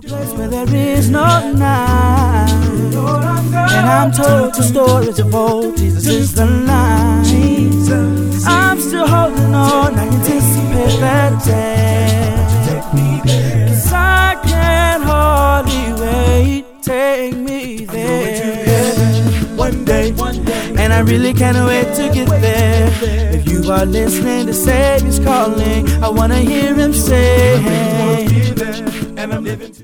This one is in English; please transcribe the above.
Place where there is no night, and I'm told the stories of old. Jesus is the line. I'm still holding on, I anticipate that day. 'Cause I can't hardly wait. Take me there one day, and I really can't wait to get there. If you are listening, the Savior's calling. I wanna hear him say, and I'm living